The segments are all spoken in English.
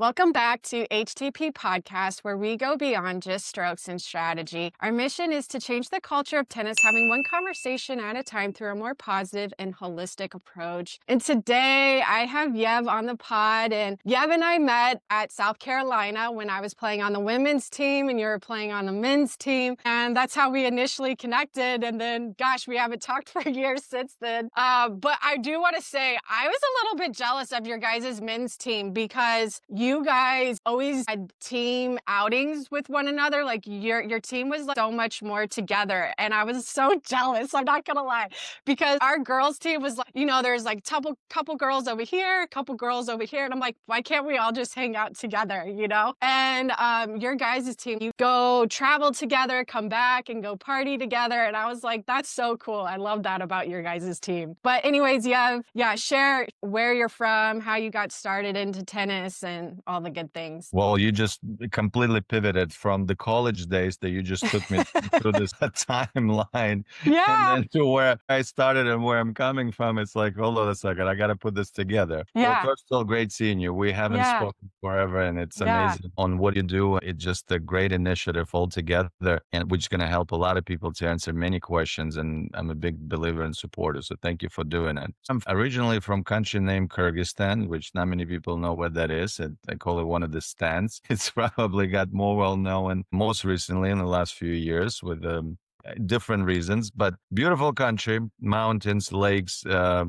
Welcome back to HTP Podcast, where we go beyond just strokes and strategy. Our mission is to change the culture of tennis, having one conversation at a time through a more positive and holistic approach. And today I have Yev on the pod, and Yev and I met at South Carolina when I was playing on the women's team and you were playing on the men's team. And that's how we initially connected. And then, gosh, we haven't talked for years since then. But I do want to say I was a little bit jealous of your guys' men's team because you guys always had team outings with one another. Like your team was like so much more together. And I was so jealous. I'm not going to lie, because our girls team was like, there's like couple girls over here, couple girls over here. And I'm like, why can't we all just hang out together, And your guys' team, you go travel together, come back and go party together. And I was like, that's so cool. I love that about your guys' team. But anyways, share where you're from, how you got started into tennis and all the good things. Well, you just completely pivoted from the college days that you just took me through this timeline. Yeah. And then to where I started and where I'm coming from. It's like, hold on a second, I got to put this together. Yeah. Well, first of all, great seeing you. We haven't spoken forever, and it's amazing on what you do. It's just a great initiative altogether, and which is going to help a lot of people to answer many questions. And I'm a big believer and supporter. So thank you for doing it. I'm originally from a country named Kyrgyzstan, which not many people know what that is. I call it one of the stands. It's probably got more well known most recently in the last few years with different reasons, but beautiful country, mountains, lakes,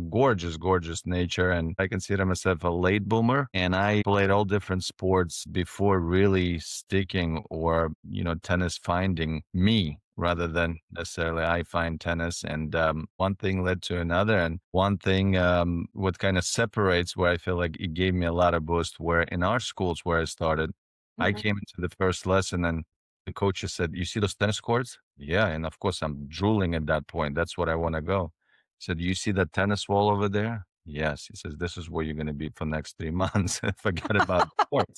gorgeous nature. And I consider myself a late boomer, and I played all different sports before really sticking or, tennis finding me, rather than necessarily I find tennis. And one thing led to another. And one thing, what kind of separates where I feel like it gave me a lot of boost, where in our schools where I started, I came into the first lesson and the coach just said, "You see those tennis courts?" Yeah. And of course I'm drooling at that point. That's what I want to go. He said, "You see that tennis wall over there?" Yes. He says, "This is where you're going to be for the next 3 months." Forget about sports.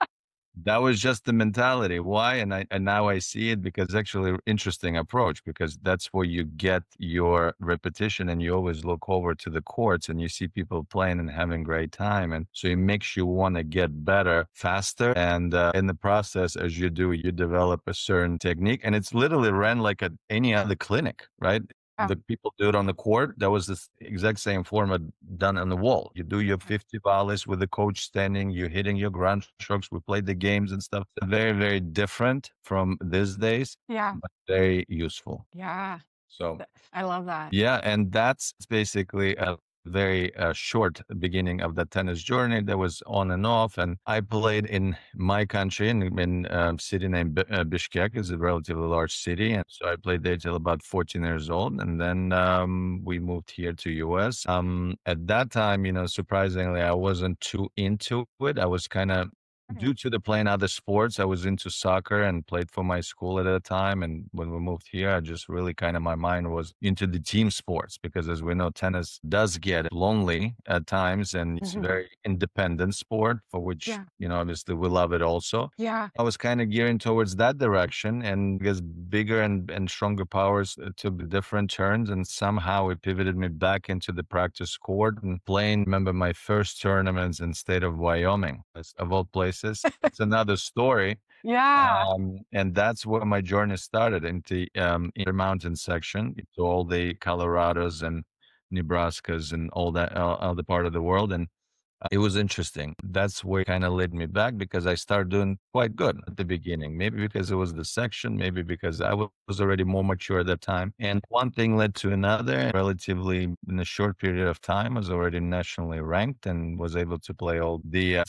That was just the mentality. Why? And now I see it, because it's actually an interesting approach, because that's where you get your repetition, and you always look over to the courts and you see people playing and having great time. And so it makes you want to get better faster. And in the process, as you do, you develop a certain technique, and it's literally ran like at any other clinic, right? The people do it on the court. That was the exact same format done on the wall. You do your 50 volleys with the coach standing, you're hitting your ground strokes. We played the games and stuff. Very, very different from these days. Yeah. But very useful. Yeah. So I love that. Yeah. And that's basically a very short beginning of the tennis journey that was on and off. And I played in my country in a city named Bishkek. It's a relatively large city. And so I played there till about 14 years old. And then we moved here to US. At that time, surprisingly, I wasn't too into it. I was kind of, due to the playing other sports, I was into soccer and played for my school at a time. And when we moved here, I just really my mind was into the team sports, because as we know, tennis does get lonely at times, and it's a very independent sport, for which, obviously we love it also. Yeah. I was kind of gearing towards that direction, and because bigger and stronger powers took different turns, and somehow it pivoted me back into the practice court and playing. Remember my first tournaments in state of Wyoming, of all places. It's another story. Yeah. And that's where my journey started, into Intermountain section, into all the Colorados and Nebraskas and all that, all the part of the world. And it was interesting. That's where it kind of led me back, because I started doing quite good at the beginning. Maybe because it was the section, maybe because I was already more mature at that time. And one thing led to another. Relatively in a short period of time, I was already nationally ranked and was able to play all the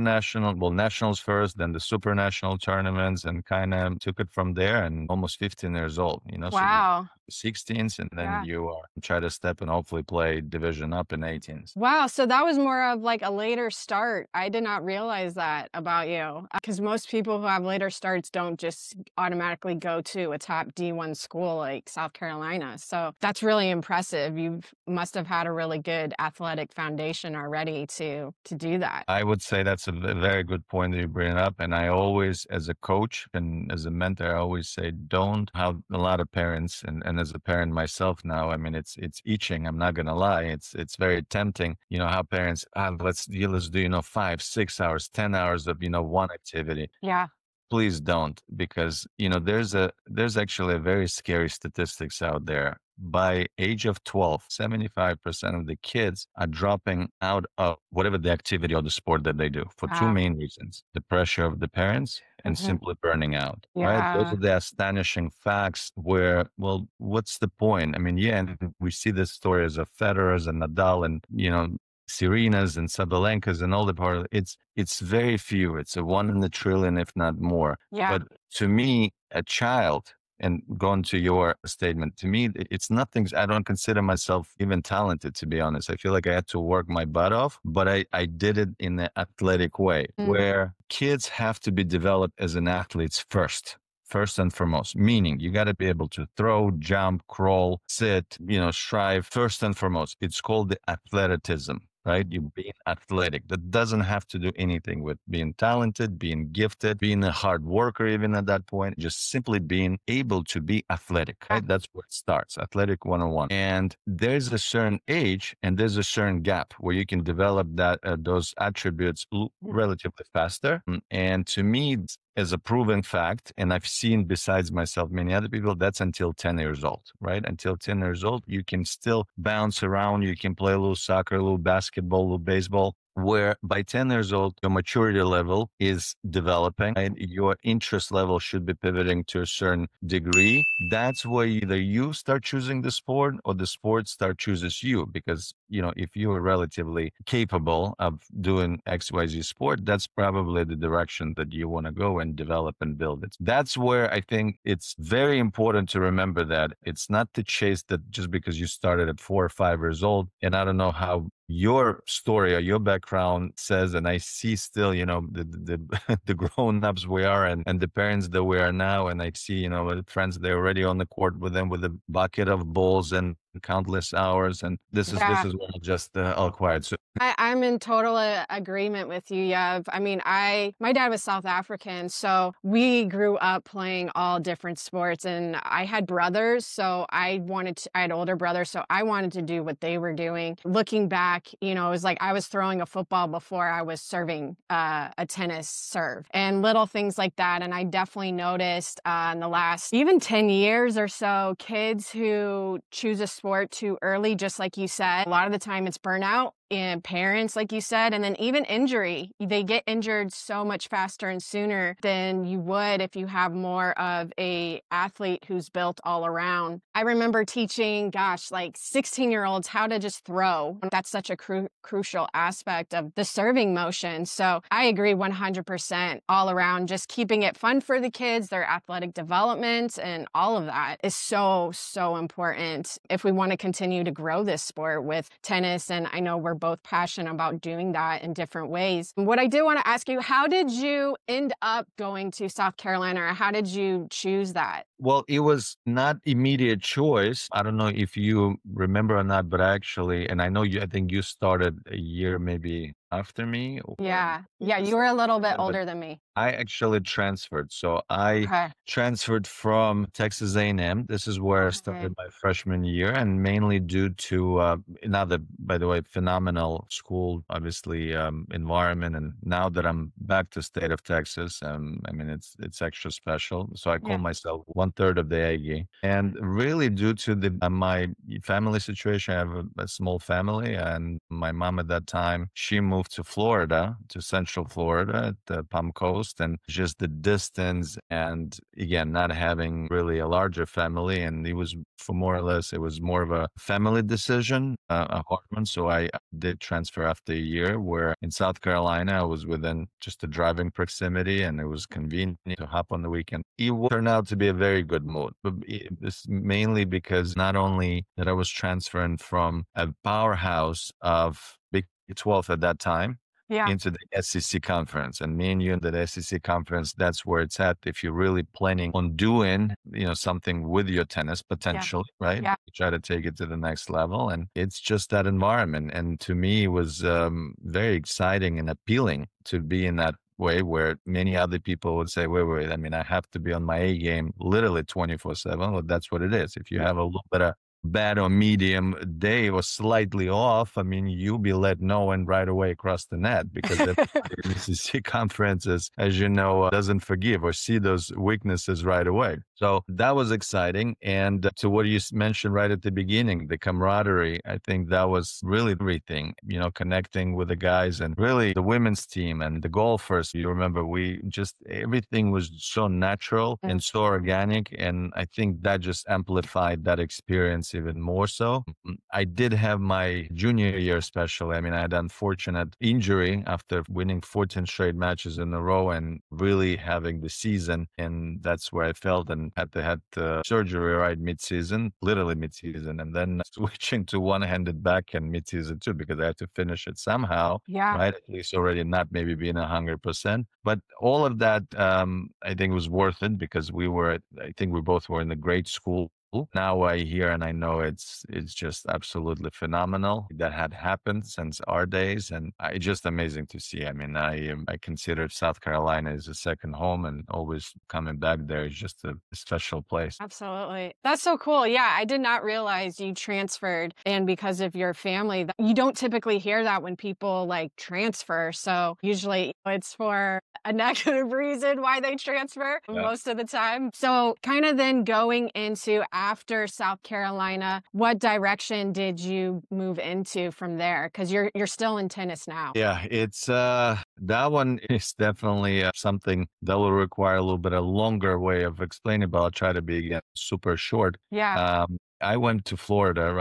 nationals first, then the super national tournaments, and kind of took it from there. And almost 15 years old, Wow. So 16s, and then you try to step and hopefully play division up in 18s. Wow. So that was more of like a later start. I did not realize that about you, because most people who have later starts don't just automatically go to a top D1 school like South Carolina. So that's really impressive. You must have had a really good athletic foundation already to do that. I would say that's a very good point that you bring up. And I always, as a coach and as a mentor, I always say, don't have a lot of parents and and as a parent myself now, I mean, it's itching. I'm not gonna lie. It's very tempting. You know how parents, let's do 5, 6 hours, 10 hours of one activity. Yeah. Please don't, because there's actually a very scary statistics out there. By age of 12, 75% of the kids are dropping out of whatever the activity or the sport that they do for two Wow. main reasons: the pressure of the parents and Hmm. simply burning out. Right? Those Yeah. are the astonishing facts where, well, what's the point? I mean, yeah, and we see the stories of Federer's and Nadal and, Serena's and Sabalenka's and all the part of it's very few. It's a one in a trillion, if not more. Yeah. But to me, a child, and going to your statement, to me, it's nothing. I don't consider myself even talented, to be honest. I feel like I had to work my butt off, but I did it in an athletic way where kids have to be developed as an athletes first and foremost, meaning you got to be able to throw, jump, crawl, sit, strive first and foremost. It's called the athleticism, right? You being athletic. That doesn't have to do anything with being talented, being gifted, being a hard worker, even at that point, just simply being able to be athletic, right? That's where it starts, athletic 101. And there's a certain age and there's a certain gap where you can develop those attributes relatively faster. And to me, as a proven fact, and I've seen besides myself many other people, that's until 10 years old, right? Until 10 years old, you can still bounce around, you can play a little soccer, a little basketball, a little baseball, where by 10 years old, your maturity level is developing and your interest level should be pivoting to a certain degree. That's where either you start choosing the sport or the sport start chooses you. Because, if you are relatively capable of doing XYZ sport, that's probably the direction that you want to go and develop and build it. That's where I think it's very important to remember that it's not to chase that just because you started at 4 or 5 years old. And I don't know how your story or your background says, and I see still, the the grown-ups we are and the parents that we are now, and I see, the friends they're already on the court with them with a bucket of balls and countless hours, and this is what I just acquired. So I'm in total agreement with you, Yev. I mean, my dad was South African, so we grew up playing all different sports, and I had brothers, so I had older brothers, so I wanted to do what they were doing. Looking back, it was like I was throwing a football before I was serving a tennis serve, and little things like that. And I definitely noticed in the last even 10 years or so, kids who choose a sport too early, just like you said, a lot of the time it's burnout and parents, like you said, and then even injury. They get injured so much faster and sooner than you would if you have more of a athlete who's built all around. I remember teaching, like 16-year-olds how to just throw. That's such a crucial aspect of the serving motion. So I agree 100% all around. Just keeping it fun for the kids, their athletic development, and all of that is so, so important if we want to continue to grow this sport with tennis. And I know we're both passionate about doing that in different ways. What I do want to ask you, how did you end up going to South Carolina, or how did you choose that? Well, it was not immediate choice. I don't know if you remember or not, but actually, and I know I think you started a year maybe after me. Yeah. You were a little bit older than me. I actually transferred. So I transferred from Texas A&M. This is where I started my freshman year, and mainly due to another, by the way, phenomenal school, obviously, environment. And now that I'm back to state of Texas, I mean, it's extra special. So I call myself 1/3 of the Aggie. And really due to my family situation, I have a small family, and my mom at that time, she moved to Florida, to Central Florida at the Palm Coast, and just the distance, and again, not having really a larger family, and it was more of a family decision, a hard one. So I did transfer after a year, where in South Carolina, I was within just a driving proximity, and it was convenient to hop on the weekend. It turned out to be a very good move, but it's mainly because not only that I was transferring from a powerhouse of Big 12 at that time into the SEC conference, and me and you in the SEC conference, that's where it's at. If you're really planning on doing, something with your tennis potentially, right? You try to take it to the next level, and it's just that environment. And to me, it was very exciting and appealing to be in that way where many other people would say, wait, I mean, I have to be on my A game literally 24/7. Well, that's what it is. If you have a little bit of bad or medium day or slightly off, I mean, you'll be let know and right away across the net because everybody in the CC conferences, as you know, doesn't forgive or see those weaknesses right away. So that was exciting. And to what you mentioned right at the beginning, the camaraderie, I think that was really everything, connecting with the guys and really the women's team and the golfers. You remember everything was so natural and so organic. And I think that just amplified that experience even more so. I did have my junior year, especially. I mean, I had an unfortunate injury after winning 14 straight matches in a row and really having the season. And that's where I felt and had to have surgery right mid-season, literally mid-season, and then switching to one-handed backhand mid-season too, because I had to finish it somehow. Yeah. Right. At least already not maybe being 100%. But all of that, I think was worth it because I think we both were in a great school. Now I hear and I know it's just absolutely phenomenal that had happened since our days, and it's just amazing to see. I mean, I consider South Carolina as a second home, and always coming back there is just a special place. Absolutely. That's so cool. Yeah, I did not realize you transferred and because of your family. You don't typically hear that when people like transfer. So usually it's for a negative reason why they transfer most of the time. So kind of then going into after South Carolina, what direction did you move into from there? Because you're still in tennis now. Yeah, it's that one is definitely something that will require a little bit of longer way of explaining, but I'll try to be again super short. Yeah. I went to Florida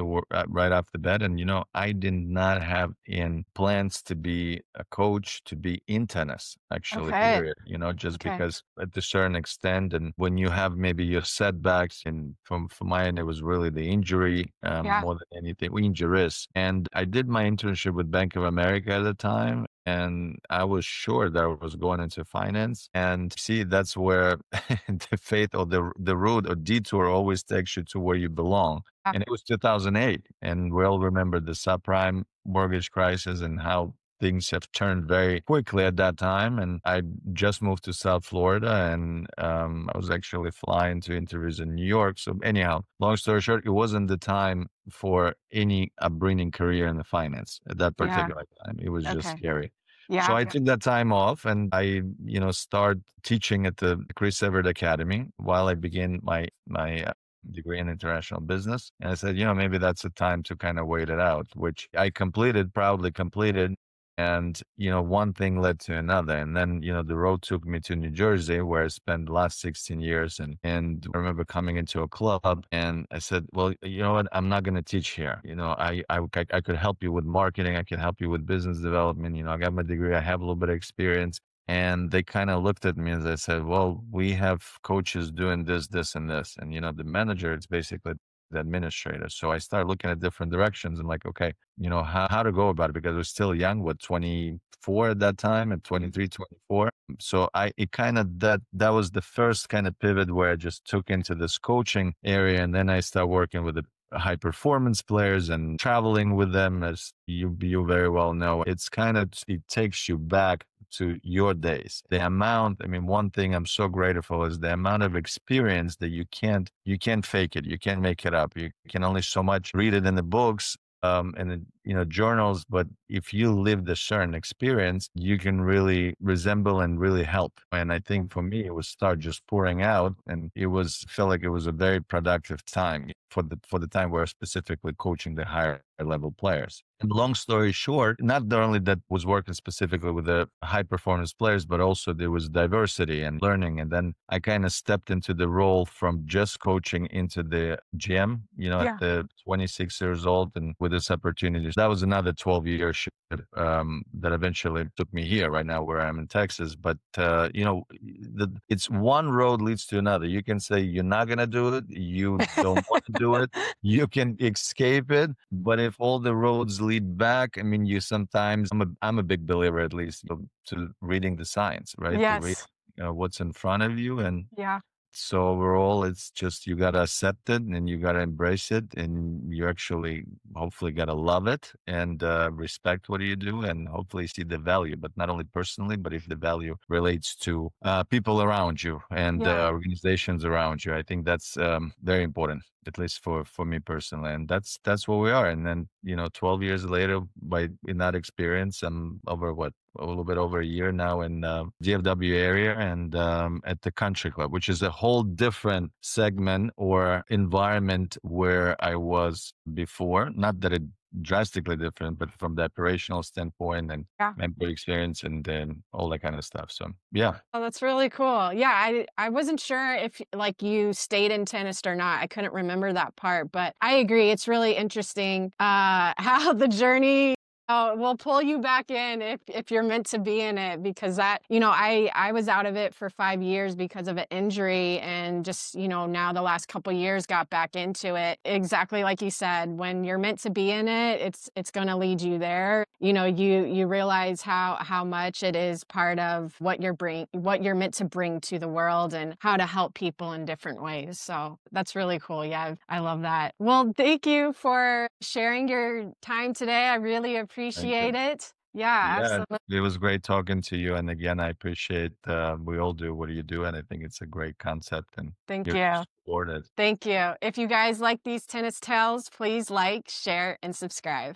right after that, and I did not have in plans to be a coach, to be in tennis, actually. Okay. Period. Just because at a certain extent, and when you have maybe your setbacks, and from my end, it was really the injury more than anything, injuries. And I did my internship with Bank of America at the time, and I was sure that I was going into finance. And see, that's where the fate or the route or detour always takes you to where you belong. And it was 2008. And we all remember the subprime mortgage crisis and how things have turned very quickly at that time. And I just moved to South Florida, and I was actually flying to interviews in New York. So anyhow, long story short, it wasn't the time for any upbringing career in the finance at that particular time. It was just scary. So I took that time off, and I, started teaching at the Chris Evert Academy while I began my degree in international business. And I said, maybe that's the time to kind of wait it out, which I proudly completed. And, one thing led to another. And then, the road took me to New Jersey, where I spent the last 16 years. And I remember coming into a club, and I said, well, you know what? I'm not going to teach here. I could help you with marketing. I could help you with business development. I got my degree. I have a little bit of experience. And they kind of looked at me as I said, well, we have coaches doing this, this, and this. And, the manager, it's basically the administrator. So I started looking at different directions and like, okay, how to go about it, because I was still young, 24 at that time, and 23, 24. So that was the first kind of pivot where I just took into this coaching area. And then I started working with the high performance players and traveling with them. As you very well know, it takes you back to your days. One thing I'm so grateful is the amount of experience that you can't fake it. You can't make it up. You can only so much read it in the books, and journals, but if you live a certain experience, you can really resemble and really help. And I think for me, it was start just pouring out, and felt like it was a very productive time for the time where specifically coaching the higher level players. And long story short, not only that was working specifically with the high performance players, but also there was diversity and learning. And then I kind of stepped into the role from just coaching into the GM, at the 26 years old, and with this opportunity. That was another 12-year shift that eventually took me here right now where I'm in Texas. But, it's one road leads to another. You can say you're not going to do it. You don't want to do it. You can escape it. But if all the roads lead back, you sometimes, I'm a big believer, at least, to reading the science, right? Yes. To read, what's in front of you. And So overall, it's just you gotta accept it and you gotta embrace it, and you actually hopefully gotta love it and respect what you do, and hopefully see the value. But not only personally, but if the value relates to people around you and Yeah. organizations around you, I think that's very important, at least for me personally. And that's what we are. And then 12 years later, by in that experience, I'm over what a little bit over a year now in DFW area and at the country club, which is a whole different segment or environment where I was before. Not that it drastically different, but from the operational standpoint and Yeah. member experience and then all that kind of stuff. So yeah. Oh, that's really cool. Yeah, I wasn't sure if like you stayed in tennis or not. I couldn't remember that part, but I agree. It's really interesting how the journey will pull you back in if you're meant to be in it, because that, I was out of it for 5 years because of an injury, and just, now the last couple years got back into it. Exactly like you said, when you're meant to be in it, it's going to lead you there. You realize how much it is part of what you're meant to bring to the world, and how to help people in different ways. So that's really cool. Yeah, I love that. Well, thank you for sharing your time today. I really Thank appreciate you. it. Yeah, Yeah, absolutely. it was great talking to you. And again, I appreciate we all do what you do, and I think it's a great concept, and Thank you're you. supported. Thank you. If you guys like these tennis tales, please like, share, and subscribe.